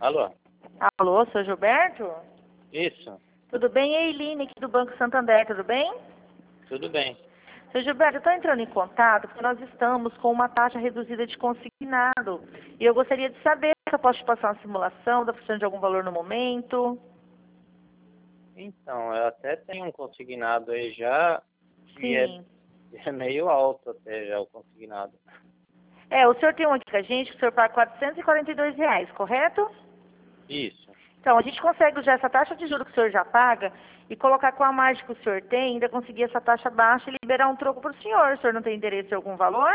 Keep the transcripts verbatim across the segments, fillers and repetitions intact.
Alô? Alô, seu Gilberto? Isso, Tudo bem? É Eiline aqui do Banco Santander, tudo bem? tudo bem. Seu Gilberto, eu estou entrando em contato porque nós estamos com uma taxa reduzida de consignado. E eu gostaria de saber se eu posso te passar uma simulação, está precisando de algum valor no momento. Então, eu até tenho um consignado aí já, que é, Sim. é meio alto até já o consignado. É, o senhor tem um aqui com a gente, que o senhor paga quatrocentos e quarenta e dois reais, correto? Isso. Então, a gente consegue usar essa taxa de juros que o senhor já paga e colocar com a margem que o senhor tem, ainda conseguir essa taxa baixa e liberar um troco para o senhor. O senhor não tem interesse em algum valor?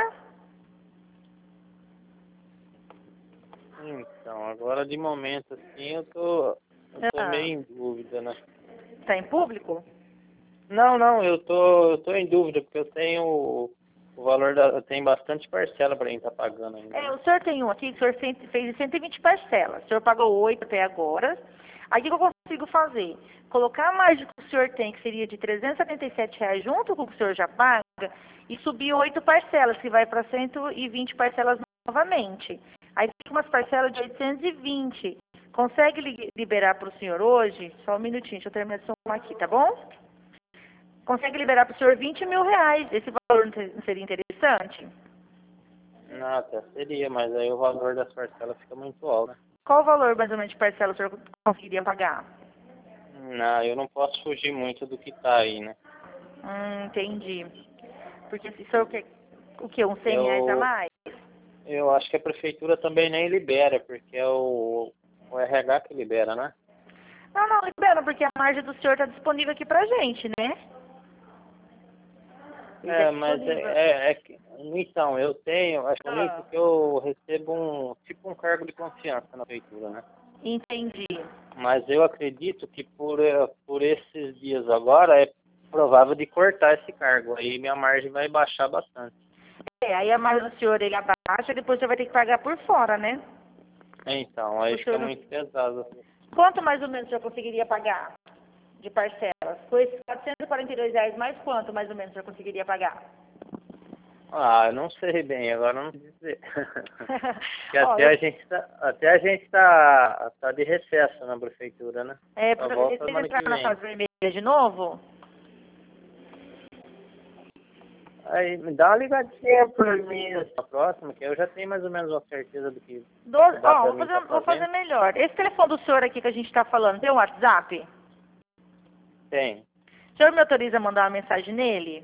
Então, agora de momento assim eu tô, eu tô Ah, meio em dúvida, né? está em público? Não, não, eu tô, eu tô em dúvida, porque eu tenho o o valor da. Eu tenho bastante parcela para mim estar pagando ainda, É, né? o senhor tem um aqui que o senhor cento- fez cento e vinte parcelas. O senhor pagou oito até agora. Aí o que eu consigo fazer? Colocar a margem que o senhor tem, que seria de trezentos e setenta e sete reais, junto com o que o senhor já paga, e subir oito parcelas, que vai para cento e vinte parcelas novamente. Aí fica umas parcelas de oitocentos e vinte. Consegue li- liberar para o senhor hoje? Só um minutinho, deixa eu terminar de somar aqui, tá bom? Consegue liberar para o senhor vinte mil reais. Esse valor não ter- não seria interessante? Não, até seria, mas aí o valor das parcelas fica muito alto, né? Qual o valor, mais ou menos, de parcela o senhor conseguiria pagar? Não, eu não posso fugir muito do que tá aí, né? Hum, entendi. Porque se o senhor quer, o quê? Uns cem reais a Eu, mais? eu acho que a prefeitura também nem libera, porque é o, o R H que libera, né? Não, não, libera, porque a margem do senhor está disponível aqui pra gente, né? Está É, mas é, disponível. é, é que, então, eu tenho, acho que comigo Ah, porque eu recebo um, tipo um cargo de confiança na prefeitura, né? entendi. Mas eu acredito que por, eh, por esses dias agora é provável de cortar esse cargo, aí minha margem vai baixar bastante. É, aí a margem do senhor, ele abaixa, depois você vai ter que pagar por fora, né? Então, aí O fica senhor não... muito pesado. Quanto mais ou menos o senhor conseguiria pagar de parcelas? Com esses quatrocentos e quarenta e dois reais, mais quanto mais ou menos o senhor conseguiria pagar? Ah, eu não sei bem, agora eu não sei dizer. que Ó, até eu... a gente tá, até a gente tá, tá de recesso na prefeitura, né? É, Só porque volta vocês semana que entraram na vem. fase vermelha de novo? Aí me dá uma ligadinha por mim na próxima, que eu já tenho mais ou menos uma certeza do que Doze, dá ó, pra vou mim fazer, estar vou fazer fazendo. melhor. Esse telefone do senhor aqui que a gente está falando, tem um WhatsApp? Tem. O senhor me autoriza a mandar uma mensagem nele?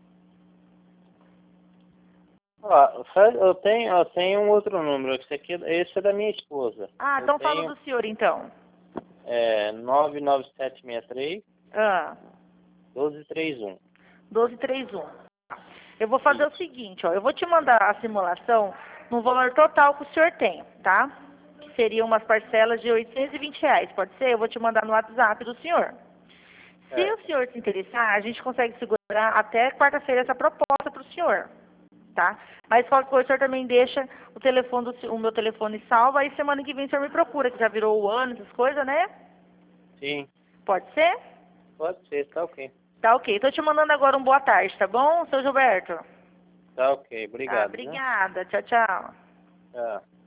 Ó, fa- eu tenho, eu tenho um outro número, esse aqui, esse é da minha esposa. Ah, Eu então falo tenho do senhor então. é, nove nove sete seis três, Ah, um dois três um. doze trinta e um. Eu vou fazer o Isso. seguinte, ó. Eu vou te mandar a simulação no valor total que o senhor tem, tá? Que seriam umas parcelas de oitocentos e vinte reais, pode ser? Eu vou te mandar no WhatsApp do senhor. Se o Certo. senhor se interessar, a gente consegue segurar até quarta-feira essa proposta para o senhor, tá? Mas qualquer coisa, o senhor também deixa o telefone do, se- o meu telefone salvo, aí semana que vem o senhor me procura, que já virou o ano, essas coisas, né? Sim, Pode ser? pode ser, tá ok. Tá ok. Tô te mandando agora um boa tarde, tá bom, seu Gilberto? Tá ok, Tá, obrigado, viu? obrigada. Tchau, tchau. Tchau.